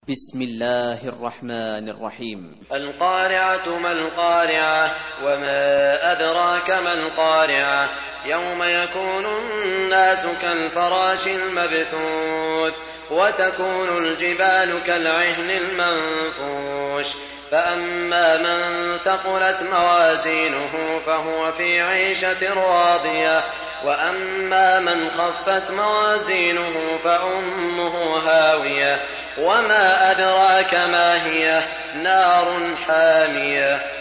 بسم الله الرحمن الرحيم. القارعة ما القارعة وما أدراك ما القارعة يوم يكون الناس كالفراش المبثوث وتكون الجبال كالعهن المنفوش فأما من ثقلت موازينه فهو في عيشة راضية وأما من خفت موازينه فأمه هاوية وما أدراك ما هي نار حامية.